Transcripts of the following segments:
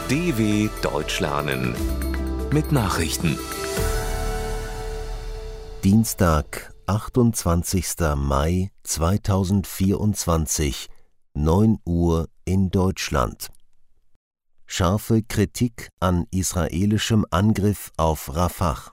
DW Deutsch lernen mit Nachrichten. Dienstag, 28. Mai 2024, 9 Uhr in Deutschland. Scharfe Kritik an israelischem Angriff auf Rafah.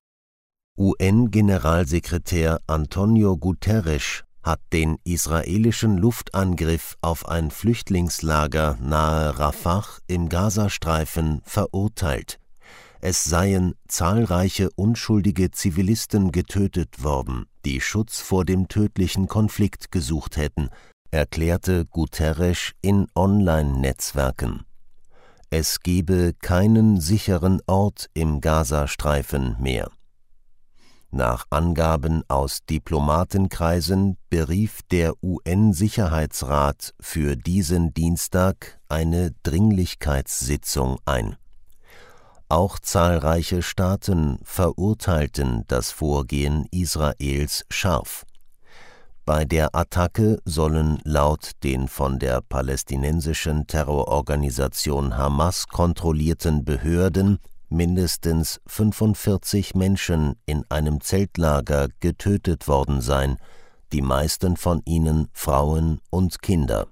UN-Generalsekretär Antonio Guterres hat den israelischen Luftangriff auf ein Flüchtlingslager nahe Rafah im Gazastreifen verurteilt. Es seien zahlreiche unschuldige Zivilisten getötet worden, die Schutz vor dem tödlichen Konflikt gesucht hätten, erklärte Guterres in Online-Netzwerken. Es gebe keinen sicheren Ort im Gazastreifen mehr. Nach Angaben aus Diplomatenkreisen berief der UN-Sicherheitsrat für diesen Dienstag eine Dringlichkeitssitzung ein. Auch zahlreiche Staaten verurteilten das Vorgehen Israels scharf. Bei der Attacke sollen laut den von der palästinensischen Terrororganisation Hamas kontrollierten Behörden mindestens 45 Menschen in einem Zeltlager getötet worden sein, die meisten von ihnen Frauen und Kinder.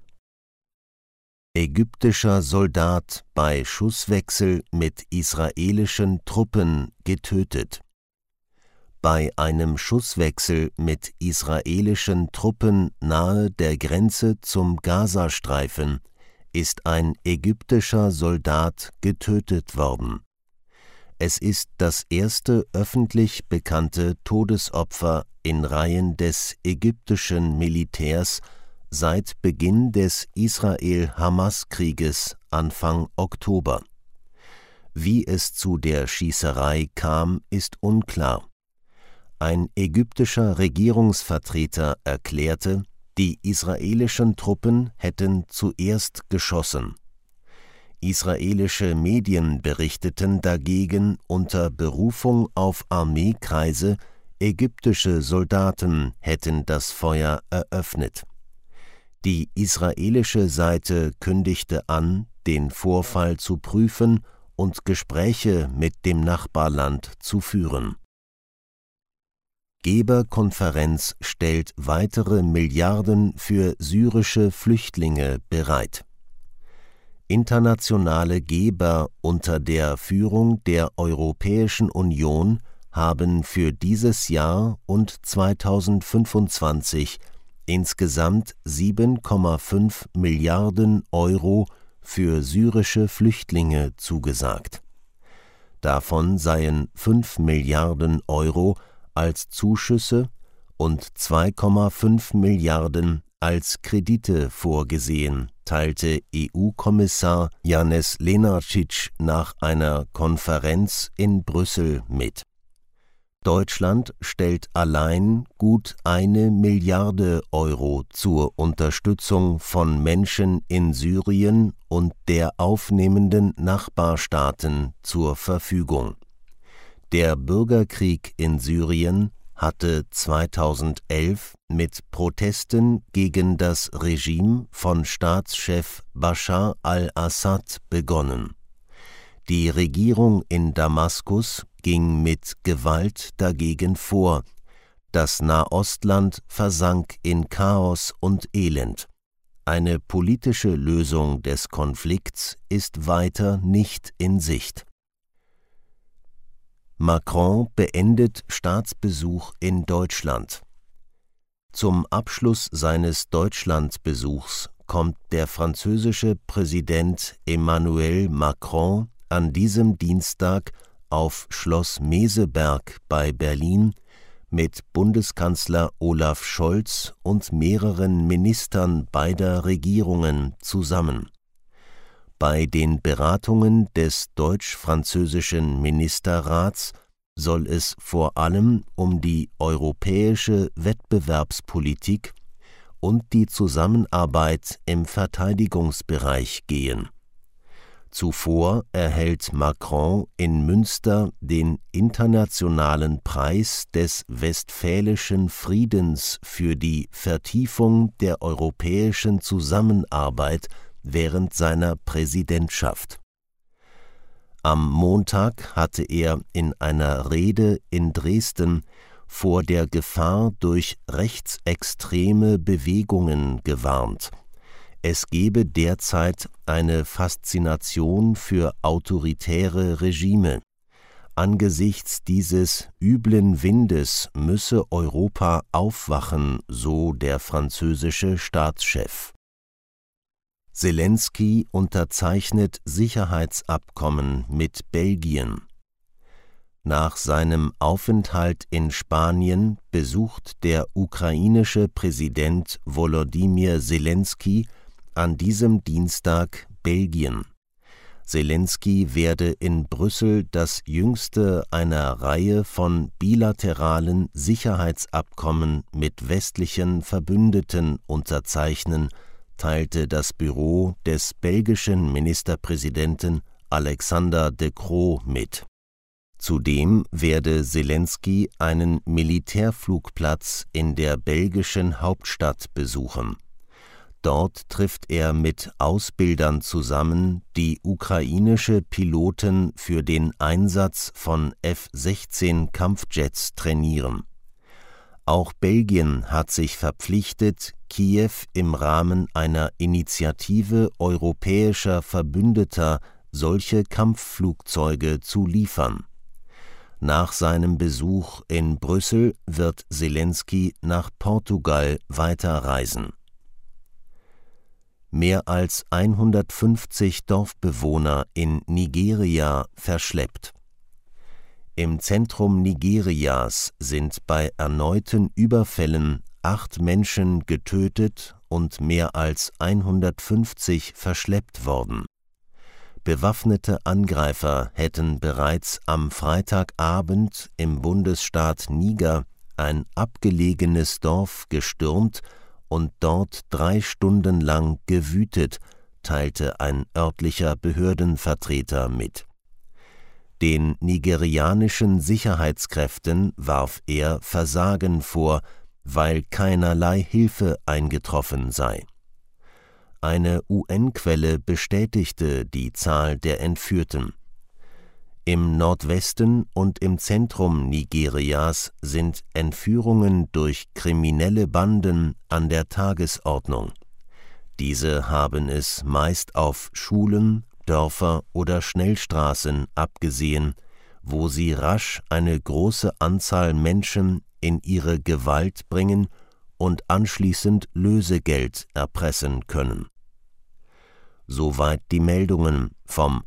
Ägyptischer Soldat bei Schusswechsel mit israelischen Truppen getötet. Bei einem Schusswechsel mit israelischen Truppen nahe der Grenze zum Gazastreifen ist ein ägyptischer Soldat getötet worden. Es ist das erste öffentlich bekannte Todesopfer in Reihen des ägyptischen Militärs seit Beginn des Israel-Hamas-Krieges Anfang Oktober. Wie es zu der Schießerei kam, ist unklar. Ein ägyptischer Regierungsvertreter erklärte, die israelischen Truppen hätten zuerst geschossen. Israelische Medien berichteten dagegen unter Berufung auf Armeekreise, ägyptische Soldaten hätten das Feuer eröffnet. Die israelische Seite kündigte an, den Vorfall zu prüfen und Gespräche mit dem Nachbarland zu führen. Geberkonferenz stellt weitere Milliarden für syrische Flüchtlinge bereit. Internationale Geber unter der Führung der Europäischen Union haben für dieses Jahr und 2025 insgesamt 7,5 Milliarden Euro für syrische Flüchtlinge zugesagt. Davon seien 5 Milliarden Euro als Zuschüsse und 2,5 Milliarden als Kredite vorgesehen, teilte EU-Kommissar Janez Lenarčič nach einer Konferenz in Brüssel mit. Deutschland stellt allein gut 1 Milliarde Euro zur Unterstützung von Menschen in Syrien und der aufnehmenden Nachbarstaaten zur Verfügung. Der Bürgerkrieg in Syrien hatte 2011 mit Protesten gegen das Regime von Staatschef Bashar al-Assad begonnen. Die Regierung in Damaskus ging mit Gewalt dagegen vor. Das Nahostland versank in Chaos und Elend. Eine politische Lösung des Konflikts ist weiter nicht in Sicht. Macron beendet Staatsbesuch in Deutschland. Zum Abschluss seines Deutschlandbesuchs kommt der französische Präsident Emmanuel Macron an diesem Dienstag auf Schloss Meseberg bei Berlin mit Bundeskanzler Olaf Scholz und mehreren Ministern beider Regierungen zusammen. Bei den Beratungen des deutsch-französischen Ministerrats soll es vor allem um die europäische Wettbewerbspolitik und die Zusammenarbeit im Verteidigungsbereich gehen. Zuvor erhält Macron in Münster den Internationalen Preis des Westfälischen Friedens für die Vertiefung der europäischen Zusammenarbeit während seiner Präsidentschaft. Am Montag hatte er in einer Rede in Dresden vor der Gefahr durch rechtsextreme Bewegungen gewarnt. Es gebe derzeit eine Faszination für autoritäre Regime. Angesichts dieses üblen Windes müsse Europa aufwachen, so der französische Staatschef. Selenskyj unterzeichnet Sicherheitsabkommen mit Belgien. Nach seinem Aufenthalt in Spanien besucht der ukrainische Präsident Volodymyr Selenskyj an diesem Dienstag Belgien. Selenskyj werde in Brüssel das jüngste einer Reihe von bilateralen Sicherheitsabkommen mit westlichen Verbündeten unterzeichnen, teilte das Büro des belgischen Ministerpräsidenten Alexander De Croo mit. Zudem werde Selenskyj einen Militärflugplatz in der belgischen Hauptstadt besuchen. Dort trifft er mit Ausbildern zusammen, die ukrainische Piloten für den Einsatz von F-16 Kampfjets trainieren. Auch Belgien hat sich verpflichtet, Kiew im Rahmen einer Initiative europäischer Verbündeter solche Kampfflugzeuge zu liefern. Nach seinem Besuch in Brüssel wird Selenskyj nach Portugal weiterreisen. Mehr als 150 Dorfbewohner in Nigeria verschleppt. Im Zentrum Nigerias sind bei erneuten Überfällen 8 Menschen getötet und mehr als 150 verschleppt worden. Bewaffnete Angreifer hätten bereits am Freitagabend im Bundesstaat Niger ein abgelegenes Dorf gestürmt und dort 3 Stunden lang gewütet, teilte ein örtlicher Behördenvertreter mit. Den nigerianischen Sicherheitskräften warf er Versagen vor, weil keinerlei Hilfe eingetroffen sei. Eine UN-Quelle bestätigte die Zahl der Entführten. Im Nordwesten und im Zentrum Nigerias sind Entführungen durch kriminelle Banden an der Tagesordnung. Diese haben es meist auf Schulen, Dörfer oder Schnellstraßen abgesehen, wo sie rasch eine große Anzahl Menschen in ihre Gewalt bringen und anschließend Lösegeld erpressen können. Soweit die Meldungen vom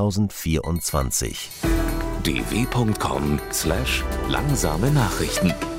28.05.2024. dw.com/langsame Nachrichten